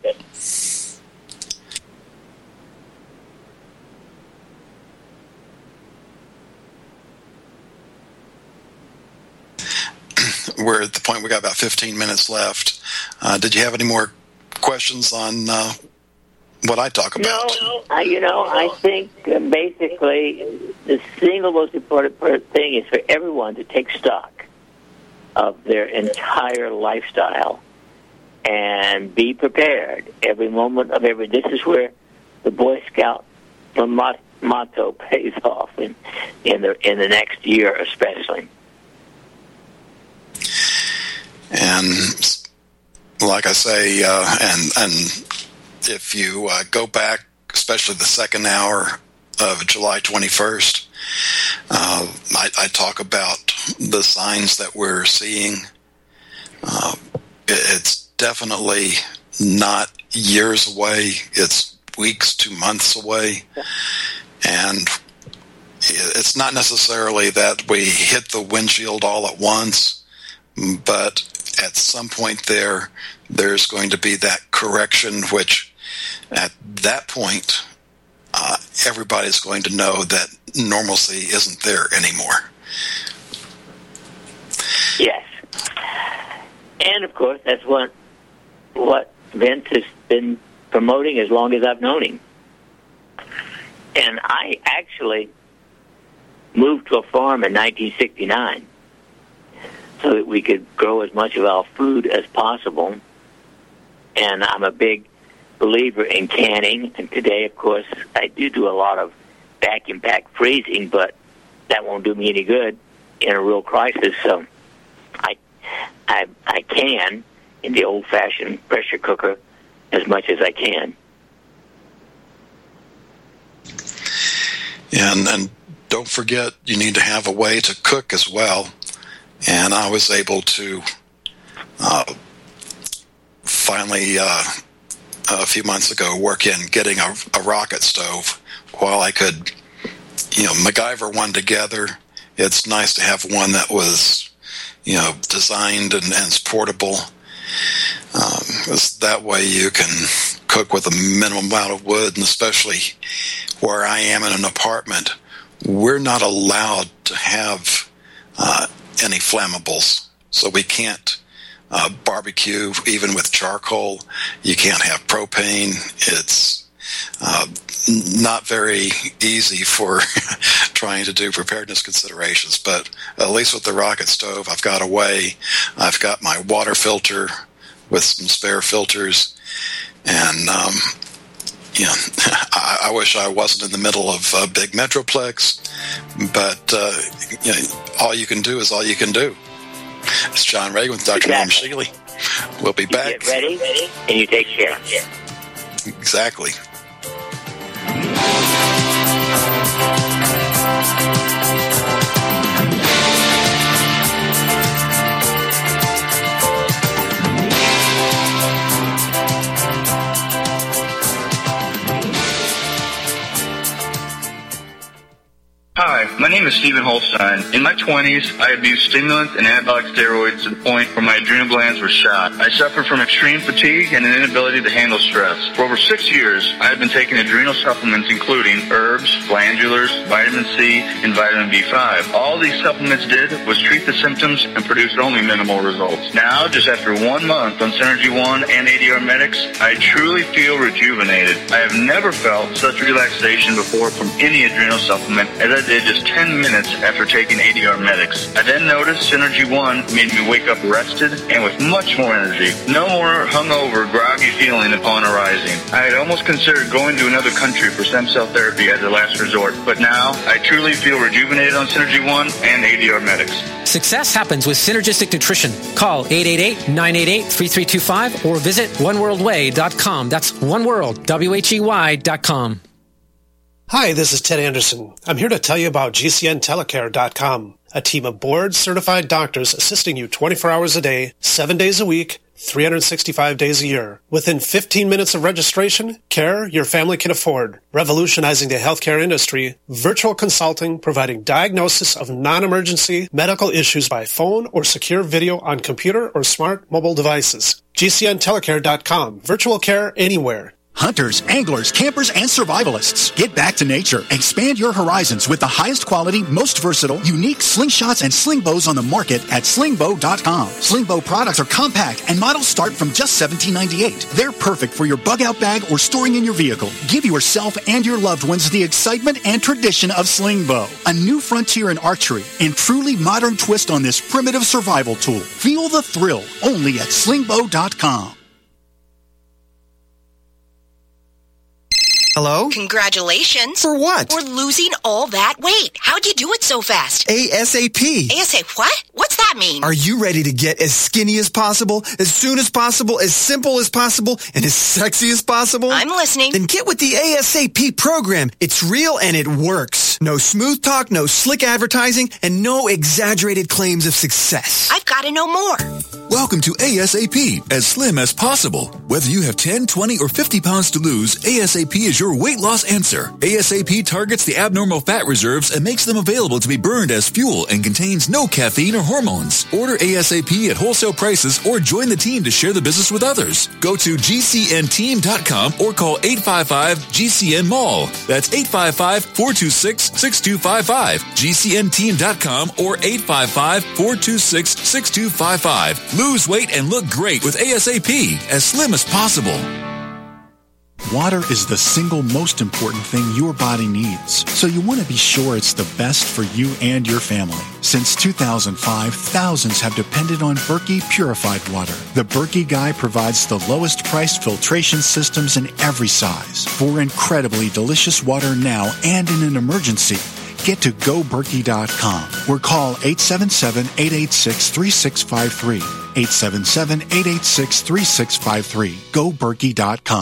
We're at the point we got about fifteen minutes left. Uh, did you have any more questions on uh, what I talk about? No, I, you know, I think uh, basically the single most important thing is for everyone to take stock of their entire lifestyle and be prepared every moment of every. This is where the Boy Scout motto pays off in, in the in the next year, especially. And like I say, uh, and and if you uh, go back, especially the second hour of July twenty-first, uh, I, I talk about the signs that we're seeing. Uh, it, it's definitely not years away. It's weeks to months away. And it's not necessarily that we hit the windshield all at once, but at some point there, there's going to be that correction, which at that point, uh, everybody's going to know that normalcy isn't there anymore. Yes. And, of course, that's what what Vince has been promoting as long as I've known him. And I actually moved to a farm in nineteen sixty-nine so that we could grow as much of our food as possible. And I'm a big believer in canning. And today, of course, I do do a lot of vacuum pack freezing, but that won't do me any good in a real crisis. So I, I, I can in the old-fashioned pressure cooker as much as I can. And, and don't forget, you need to have a way to cook as well. And I was able to uh, finally, uh, a few months ago, work in getting a, a rocket stove while I could, you know, MacGyver one together. It's nice to have one that was, you know, designed and, and is portable. Um, that way you can cook with a minimum amount of wood, and especially where I am in an apartment, we're not allowed to have uh, any flammables. So we can't uh, barbecue even with charcoal. You can't have propane. It's uh, not very easy for trying to do preparedness considerations. But at least with the rocket stove, I've got a way. I've got my water filter with some spare filters. And, um, you know, I, I wish I wasn't in the middle of a big metroplex, but, uh, you know, all you can do is all you can do. It's John Reagan with Doctor Exactly. Norm Shigley. We'll be you back. Get ready, ready, and you take care. Yeah. Exactly. Hi, my name is Stephen Holstein. In my twenties, I abused stimulants and anabolic steroids to the point where my adrenal glands were shot. I suffered from extreme fatigue and an inability to handle stress. For over six years, I have been taking adrenal supplements including herbs, glandulars, vitamin C, and vitamin B five. All these supplements did was treat the symptoms and produced only minimal results. Now, just after one month on Synergy One and A D R Medics, I truly feel rejuvenated. I have never felt such relaxation before from any adrenal supplement as I did just ten minutes after taking A D R Medics. I then noticed Synergy One made me wake up rested and with much more energy. No more hungover, groggy feeling upon arising. I had almost considered going to another country for stem cell therapy as a last resort, but now I truly feel rejuvenated on Synergy One and A D R Medics. Success happens with Synergistic Nutrition. Call eight eight eight, nine eight eight, three three two five or visit one world way dot com. That's oneworld, W H E Y dot com. Hi, this is Ted Anderson. I'm here to tell you about G C N telecare dot com, a team of board-certified doctors assisting you twenty-four hours a day, seven days a week, three hundred sixty-five days a year. Within fifteen minutes of registration, care your family can afford. Revolutionizing the healthcare industry, virtual consulting providing diagnosis of non-emergency medical issues by phone or secure video on computer or smart mobile devices. G C N telecare dot com. Virtual care anywhere. Hunters, anglers, campers, and survivalists. Get back to nature. Expand your horizons with the highest quality, most versatile, unique slingshots and sling bows on the market at sling bow dot com. Sling bow products are compact and models start from just seventeen ninety-eight. They're perfect for your bug out bag or storing in your vehicle. Give yourself and your loved ones the excitement and tradition of sling bow. A new frontier in archery and truly modern twist on this primitive survival tool. Feel the thrill only at sling bow dot com. Hello? Congratulations. For what? For losing all that weight. How'd you do it so fast? ASAP. ASAP what? What's that mean? Are you ready to get as skinny as possible, as soon as possible, as simple as possible, and as sexy as possible? I'm listening. Then get with the ASAP program. It's real and it works. No smooth talk, no slick advertising, and no exaggerated claims of success. I've got to know more. Welcome to ASAP, as slim as possible. Whether you have ten, twenty, or fifty pounds to lose, ASAP is your weight loss answer. ASAP targets the abnormal fat reserves and makes them available to be burned as fuel and contains no caffeine or hormones. Order ASAP at wholesale prices or join the team to share the business with others. Go to G C N team dot com or call eight five five G C N mall. That's eight five five, four two six, six two five five. G C N team dot com or eight five five, four two six, six two five five. Lose weight and look great with ASAP, as slim as possible. Water is the single most important thing your body needs, so you want to be sure it's the best for you and your family. Since two thousand five, thousands have depended on Berkey purified water. The Berkey Guy provides the lowest priced filtration systems in every size for incredibly delicious water now and in an emergency. Get to go berkey dot com or call eight seven seven, eight eight six, three six five three. eight seven seven, eight eight six, three six five three. go berkey dot com.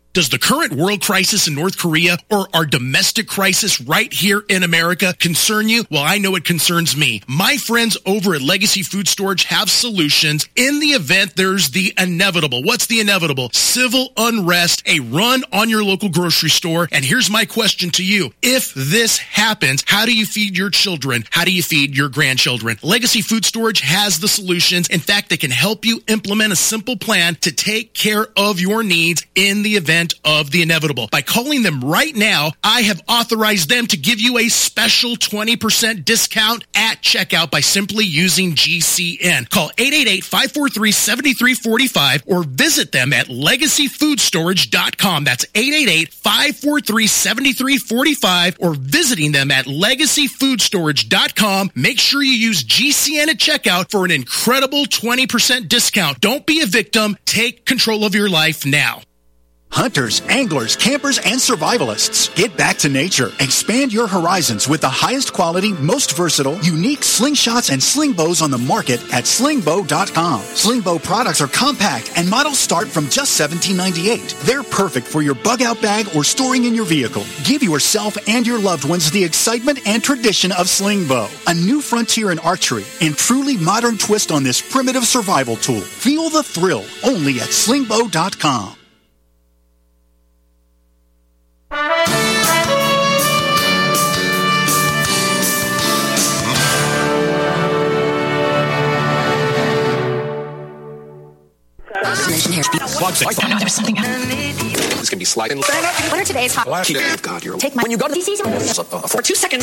Does the current world crisis in North Korea or our domestic crisis right here in America concern you? Well, I know it concerns me. My friends over at Legacy Food Storage have solutions in the event there's the inevitable. What's the inevitable? Civil unrest, a run on your local grocery store. And here's my question to you. If this happens, how do you feed your children? How do you feed your grandchildren? Legacy Food Storage has the solutions. In fact, they can help you implement a simple plan to take care of your needs in the event of the inevitable. By calling them right now, I have authorized them to give you a special twenty percent discount at checkout by simply using G C N. Call eight eight eight, five four three, seven three four five or visit them at legacy food storage dot com. That's eight eight eight, five four three, seven three four five or visiting them at legacy food storage dot com. Make sure you use G C N at checkout for an incredible twenty percent discount. Don't be a victim. Take control of your life now. Hunters, anglers, campers, and survivalists, get back to nature. Expand your horizons with the highest quality, most versatile, unique slingshots and sling bows on the market at sling bow dot com. Sling bow products are compact and models start from just seventeen ninety-eight. They're perfect for your bug-out bag or storing in your vehicle. Give yourself and your loved ones the excitement and tradition of sling bow, a new frontier in archery and truly modern twist on this primitive survival tool. Feel the thrill only at sling bow dot com. I know there's something. This can be sliding. What are today's hot? Oh God, you're. Take my. When you go to the C C for two seconds.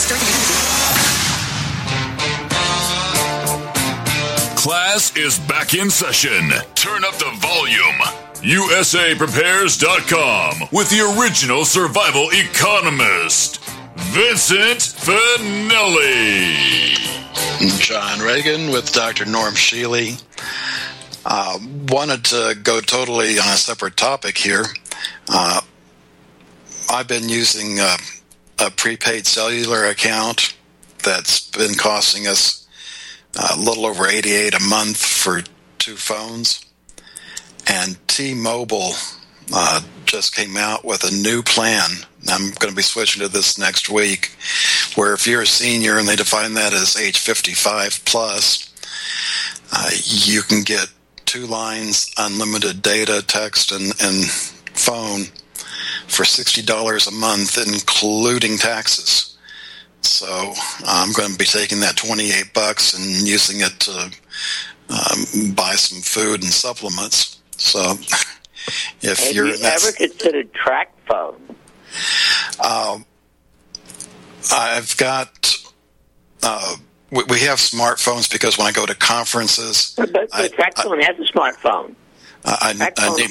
Class is back in session. Turn up the volume. U S A Prepares dot com with the original survival economist, Vincent Finelli. John Reagan with Doctor Norm Shealy. Uh, wanted to go totally on a separate topic here. Uh, I've been using a, a prepaid cellular account that's been costing us a little over eighty-eight dollars a month for two phones. And T-Mobile uh, just came out with a new plan. I'm going to be switching to this next week, where if you're a senior and they define that as age fifty-five plus, uh, you can get two lines, unlimited data, text, and, and phone for sixty dollars a month, including taxes. So I'm going to be taking that twenty-eight bucks and using it to um, buy some food and supplements. So if Have you're... you ever considered track phone? Uh, I've got... Uh, we, we have smartphones because when I go to conferences... But, but I, track I, phone has a smartphone. I, I, I need...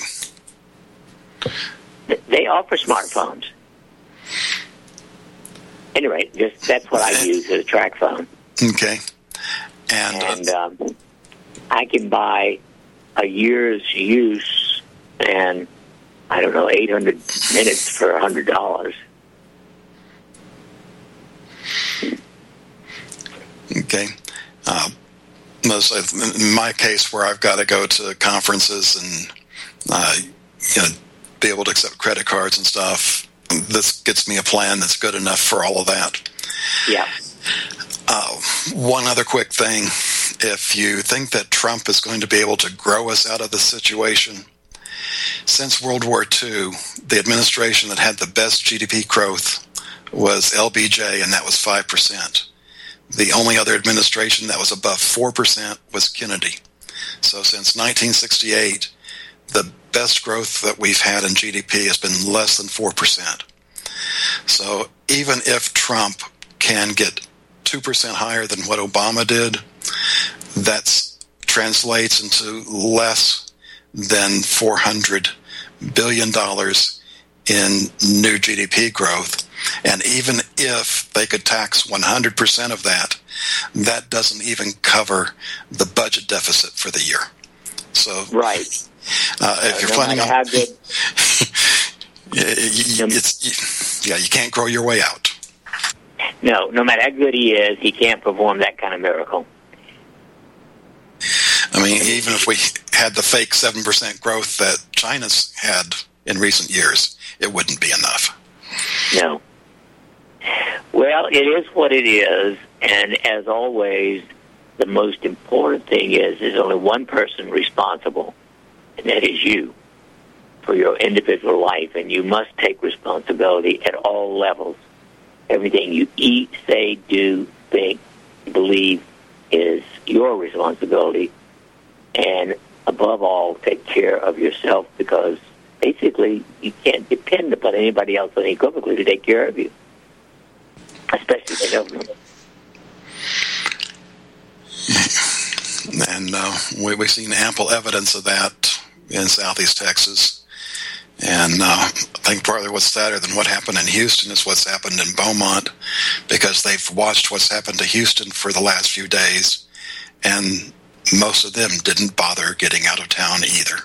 They offer smartphones. Anyway, just that's what I use as a track phone. Okay. And, and um, I can buy a year's use and, I don't know, eight hundred minutes for one hundred dollars. Okay. Uh, most of, in my case, where I've got to go to conferences and uh, you know, be able to accept credit cards and stuff, this gets me a plan that's good enough for all of that. Yeah. Uh, one other quick thing. If you think that Trump is going to be able to grow us out of this situation, since World War Two, the administration that had the best G D P growth was L B J, and that was five percent. The only other administration that was above four percent was Kennedy. So since nineteen sixty-eight, the best growth that we've had in G D P has been less than four percent. So even if Trump can get two percent higher than what Obama did, that translates into less than four hundred billion dollars in new G D P growth. And even if they could tax one hundred percent of that, that doesn't even cover the budget deficit for the year. So, right. Uh, if uh, you're no planning on, good, it's, yeah, you can't grow your way out. No, no matter how good he is, he can't perform that kind of miracle. I mean, even if we had the fake seven percent growth that China's had in recent years, it wouldn't be enough. No. Well, it is what it is, and as always, the most important thing is there's only one person responsible, and that is you for your individual life, and you must take responsibility at all levels. Everything you eat, say, do, think, believe is your responsibility, and above all, take care of yourself, because basically you can't depend upon anybody else unequivocally to take care of you, especially the government. And uh, we, we've seen ample evidence of that in Southeast Texas. And uh, I think partly what's sadder than what happened in Houston is what's happened in Beaumont, because they've watched what's happened to Houston for the last few days, and most of them didn't bother getting out of town either.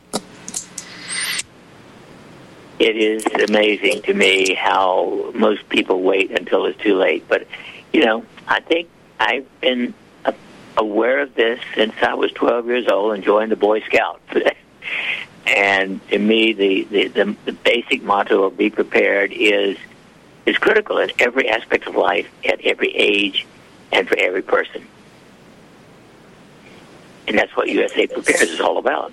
It is amazing to me how most people wait until it's too late. But, you know, I think I've been aware of this since I was twelve years old and joined the Boy Scouts. And to me, the, the, the, the basic motto of be prepared is is critical in every aspect of life, at every age, and for every person. And that's what U S A Prepares is all about.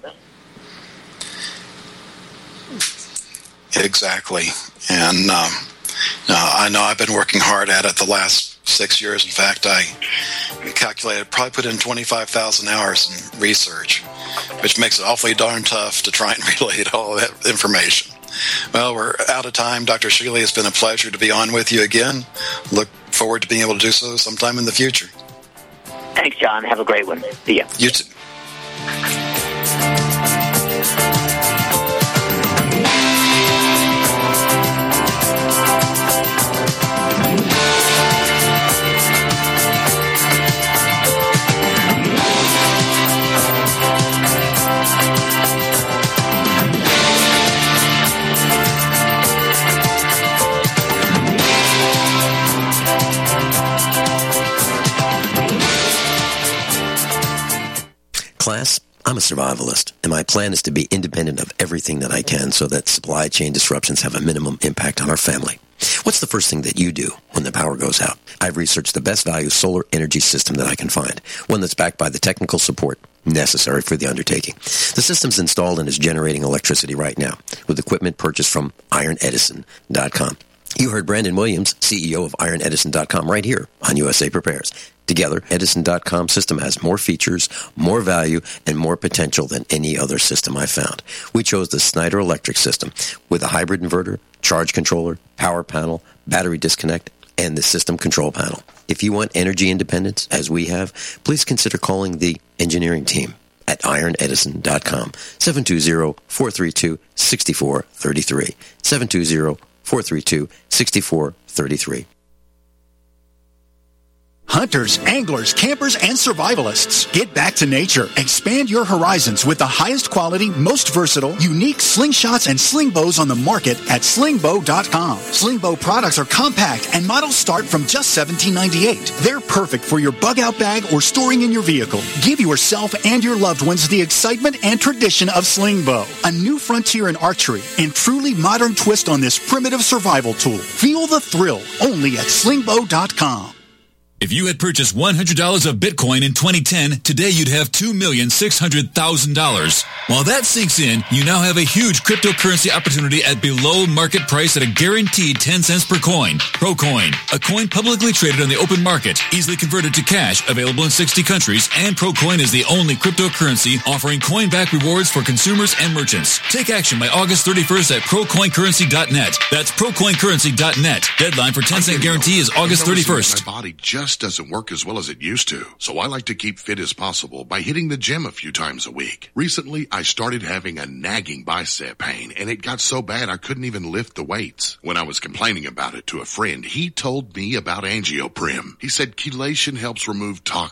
Exactly. And um, uh, I know I've been working hard at it the last six years. In fact, I calculated, probably put in twenty-five thousand hours in research, which makes it awfully darn tough to try and relate all of that information. Well, we're out of time. Doctor Shealy, it's been a pleasure to be on with you again. Look forward to being able to do so sometime in the future. Thanks, John. Have a great one. See ya. You too. Class, I'm a survivalist, and my plan is to be independent of everything that I can so that supply chain disruptions have a minimum impact on our family. What's the first thing that you do when the power goes out? I've researched the best value solar energy system that I can find, one that's backed by the technical support necessary for the undertaking. The system's installed and is generating electricity right now with equipment purchased from iron edison dot com. You heard Brandon Williams, C E O of iron edison dot com, right here on U S A Prepares. Together, Edison dot com system has more features, more value, and more potential than any other system I've found. We chose the Snyder Electric system with a hybrid inverter, charge controller, power panel, battery disconnect, and the system control panel. If you want energy independence, as we have, please consider calling the engineering team at iron edison dot com, seven two zero, four three two, six four three three, seven two zero, four three two, six four three three. Hunters, anglers, campers, and survivalists, get back to nature. Expand your horizons with the highest quality, most versatile, unique slingshots and sling bows on the market at sling bow dot com. Sling bow products are compact and models start from just seventeen ninety-eight. They're perfect for your bug-out bag or storing in your vehicle. Give yourself and your loved ones the excitement and tradition of sling bow, a new frontier in archery and truly modern twist on this primitive survival tool. Feel the thrill only at sling bow dot com. If you had purchased one hundred dollars of Bitcoin in twenty ten, today you'd have two million six hundred thousand dollars. While that sinks in, you now have a huge cryptocurrency opportunity at below market price at a guaranteed ten cents per coin. ProCoin, a coin publicly traded on the open market, easily converted to cash, available in sixty countries, and ProCoin is the only cryptocurrency offering coin-back rewards for consumers and merchants. Take action by August thirty-first at pro coin currency dot net. That's pro coin currency dot net. Deadline for ten cent guarantee is August thirty-first. My body just doesn't work as well as it used to, so I like to keep fit as possible by hitting the gym a few times a week. Recently, I started having a nagging bicep pain, and it got so bad I couldn't even lift the weights. When I was complaining about it to a friend, he told me about Angioprim. He said chelation helps remove toxins.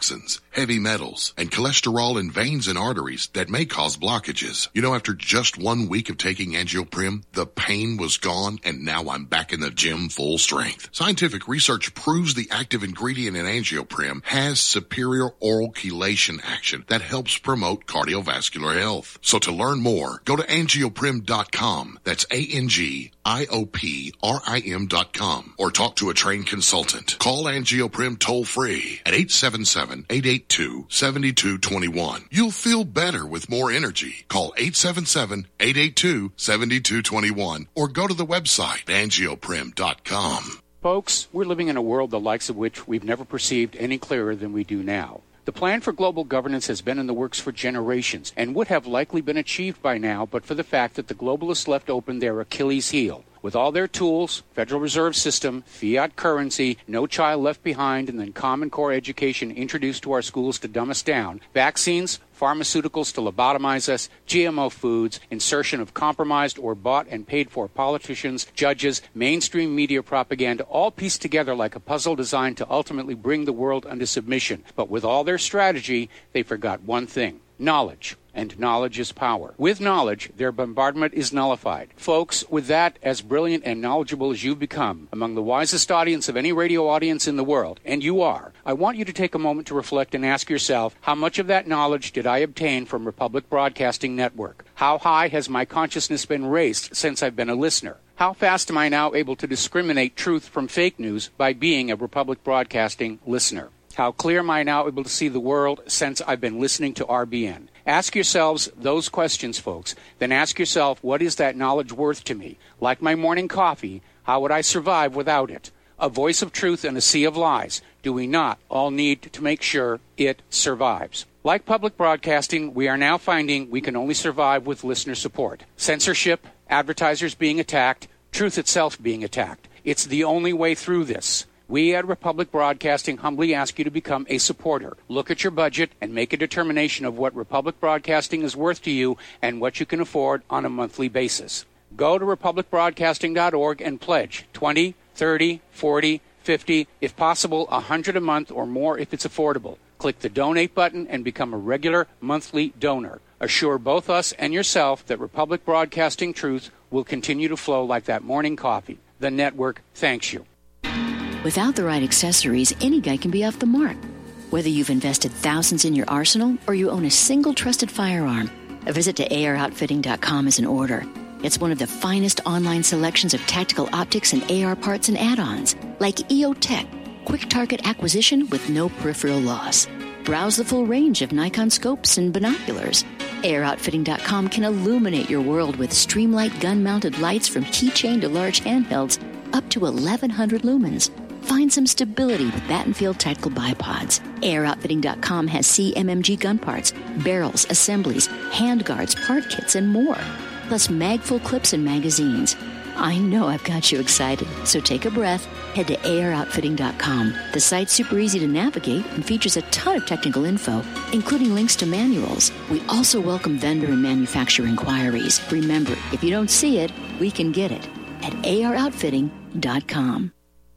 heavy metals, and cholesterol in veins and arteries that may cause blockages. You know, after just one week of taking Angioprim, the pain was gone, and now I'm back in the gym full strength. Scientific research proves the active ingredient in Angioprim has superior oral chelation action that helps promote cardiovascular health. So to learn more, go to angioprim dot com. That's A N G I O P R I M dot com. Or talk to a trained consultant. Call Angioprim toll free at eight seven seven, eight eight two, seven two two one. You'll feel better with more energy. Call eight seven seven, eight eight two, seven two two one or go to the website angioprim dot com. Folks, we're living in a world the likes of which we've never perceived any clearer than we do now. The plan for global governance has been in the works for generations and would have likely been achieved by now but for the fact that the globalists left open their Achilles heel. With all their tools, Federal Reserve System, fiat currency, no child left behind, and then Common Core education introduced to our schools to dumb us down, vaccines, pharmaceuticals to lobotomize us, G M O foods, insertion of compromised or bought and paid for politicians, judges, mainstream media propaganda, all pieced together like a puzzle designed to ultimately bring the world under submission. But with all their strategy, they forgot one thing: knowledge. And knowledge is power. With knowledge, their bombardment is nullified. Folks, with that, as brilliant and knowledgeable as you've become, among the wisest audience of any radio audience in the world, and you are, I want you to take a moment to reflect and ask yourself, how much of that knowledge did I obtain from Republic Broadcasting Network? How high has my consciousness been raised since I've been a listener? How fast am I now able to discriminate truth from fake news by being a Republic Broadcasting listener? How clear am I now able to see the world since I've been listening to R B N? Ask yourselves those questions, folks. Then ask yourself, what is that knowledge worth to me? Like my morning coffee, how would I survive without it? A voice of truth in a sea of lies. Do we not all need to make sure it survives? Like public broadcasting, we are now finding we can only survive with listener support. Censorship, advertisers being attacked, truth itself being attacked. It's the only way through this. We at Republic Broadcasting humbly ask you to become a supporter. Look at your budget and make a determination of what Republic Broadcasting is worth to you and what you can afford on a monthly basis. Go to republic broadcasting dot org and pledge twenty, thirty, forty, fifty, if possible one hundred a month or more if it's affordable. Click the donate button and become a regular monthly donor. Assure both us and yourself that Republic Broadcasting truth will continue to flow like that morning coffee. The network thanks you. Without the right accessories, any guy can be off the mark. Whether you've invested thousands in your arsenal or you own a single trusted firearm, a visit to A R outfitting dot com is in order. It's one of the finest online selections of tactical optics and A R parts and add-ons, like E O Tech, quick target acquisition with no peripheral loss. Browse the full range of Nikon scopes and binoculars. A R outfitting dot com can illuminate your world with Streamlight gun-mounted lights from keychain to large handhelds up to eleven hundred lumens. Find some stability with Battenfield Tactical Bipods. A R outfitting dot com has C M M G gun parts, barrels, assemblies, handguards, part kits, and more. Plus magful clips and magazines. I know I've got you excited, so take a breath. Head to A R outfitting dot com. The site's super easy to navigate and features a ton of technical info, including links to manuals. We also welcome vendor and manufacturer inquiries. Remember, if you don't see it, we can get it at A R outfitting dot com.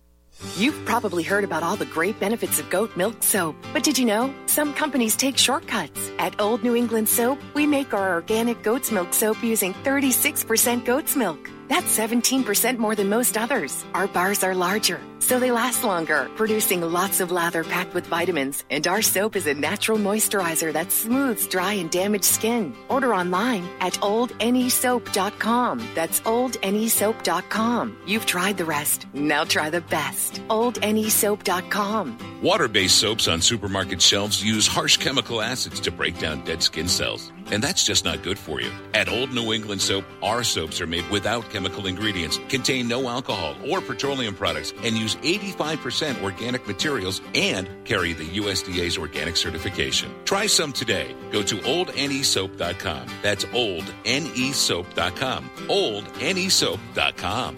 You've probably heard about all the great benefits of goat milk soap, but did you know some companies take shortcuts? At Old New England Soap, we make our organic goat's milk soap using thirty-six percent goat's milk. That's seventeen percent more than most others. Our bars are larger, so they last longer, producing lots of lather packed with vitamins. And our soap is a natural moisturizer that smooths dry and damaged skin. Order online at old n e soap dot com. That's old n e soap dot com. You've tried the rest. Now try the best. old n e soap dot com. Water-based soaps on supermarket shelves use harsh chemical acids to break down dead skin cells. And that's just not good for you. At Old New England Soap, our soaps are made without chemical ingredients, contain no alcohol or petroleum products, and use eighty-five percent organic materials and carry the U S D A's organic certification. Try some today. Go to old n e soap dot com. That's old n e soap dot com. old n e soap dot com.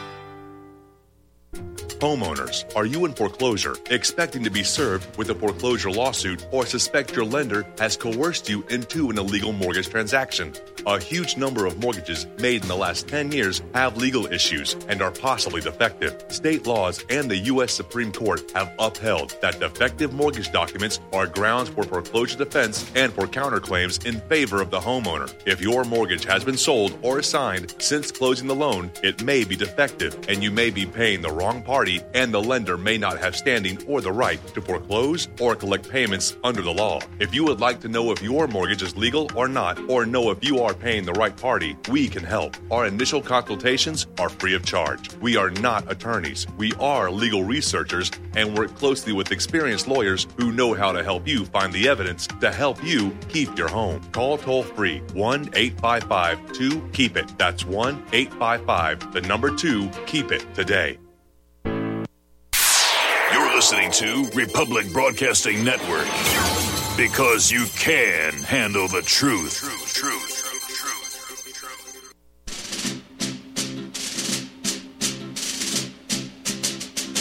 Homeowners, are you in foreclosure, expecting to be served with a foreclosure lawsuit, or suspect your lender has coerced you into an illegal mortgage transaction? A huge number of mortgages made in the last ten years have legal issues and are possibly defective. State laws and the U S Supreme Court have upheld that defective mortgage documents are grounds for foreclosure defense and for counterclaims in favor of the homeowner. If your mortgage has been sold or assigned since closing the loan, it may be defective and you may be paying the wrong party, and the lender may not have standing or the right to foreclose or collect payments under the law. If you would like to know if your mortgage is legal or not, or know if you are paying the right party, we can help. Our initial consultations are free of charge. We are not attorneys. We are legal researchers and work closely with experienced lawyers who know how to help you find the evidence to help you keep your home. Call toll free one eight five five two keep it. That's one eight five five, the number two, keep it today. You're listening to Republic Broadcasting Network, because you can handle the truth. Truth, truth.